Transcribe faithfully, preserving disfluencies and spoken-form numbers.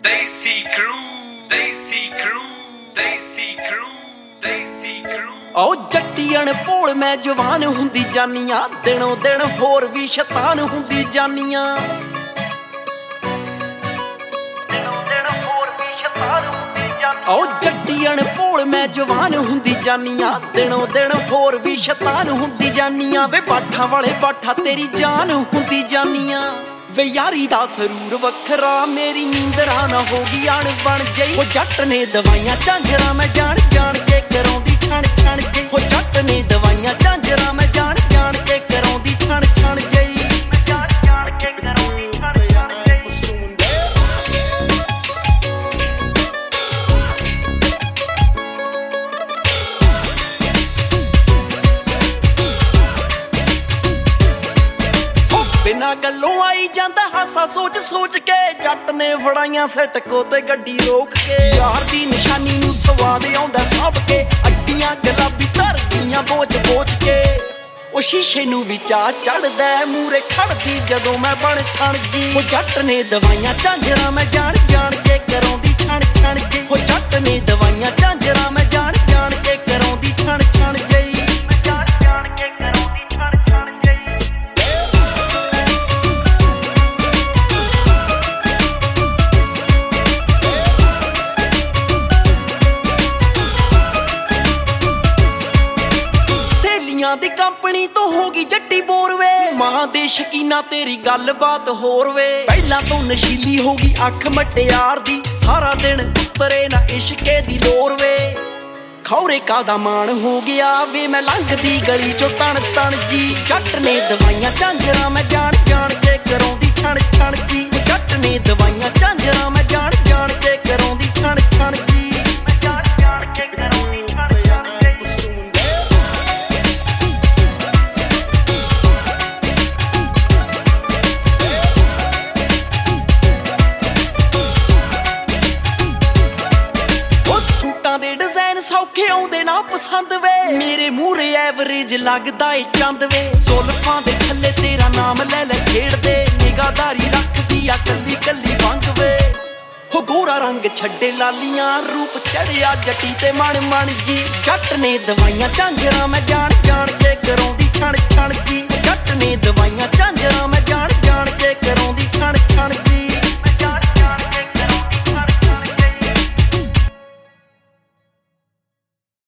Desi Crew, Desi Crew, Desi Crew, Desi Crew। ओ जट्टियन भोल मैं जवान हुंदी जानियां, दिनों दिन होर भी शैतान हुंदी जानियां। ओ जट्टियन भोल मैं जवान हुंदी जानियां, दिनों दिन होर भी शैतान हुंदी जानियां। वे बाठा वाले बाठा तेरी जान हुंदी जानियां। वे यारी दा सरूर वखरा, मेरी नींदरा ना होगी अण बन जई। ओ जट ने दवाइयां झांझरा मैं जान जान के करौंदी छण छण जई। ओ जट ने दवाइयां झांझरा मैं जान जान के करौंदी छण छण जई। बिना गल्लों आई जांदा हासा सोच सोच के, जट ने फड़ाइयां सटको ते गड्डी रोक के। यार दी निशानी नूं स्वाद आउंदा साब के, अड्डियां गुलाबी धरदियां बोच बोच के। ओ शीशे नूं भी चा चढ़दा मूरे खड़दी जदों मैं बण ठण जी। ओ जट ने दवाइयां झांझरा मैं जान जान के करौंदी छण छण जी। ओ जट ने दवाइयां झांझरा मैं जान जान के करौंदी छण छण जी। दी कंपनी तो होगी जट्टी बोर वे, मां दे शकीना तेरी गल बात होर वे। पहला तो नशीली होगी अख मटियार दी, सारा दिन उतरे ना इश्के दी लोर वे। खौरे का दा मान हो गया वे, मैं लंघदी गली चो तन तन जी। जट ने दवाइयां झांझरा मैं जान जान के करौंदी छण छण जी। जट ने दवाइयां झांझरा मैं जान जान के करौंदी छण छण जी। सौखे आउंदे ना पसंद वे, मेरे मूहरे एवरेज लगदा ए चंद वे। सुल्फां दे थल्ले तेरा नाम ले ले खेड़दे, निगाहदारी रखदी आ कल्ली कल्ली वंग वे। हो गोरा रंग छड्डे लालियां, रूप चढ़िया जटी ते मन मन जी। जट ने दवाइयां झांझरा मैं जान जान के करौंदी छण छण जी। जट ने दवाइयां झांझरा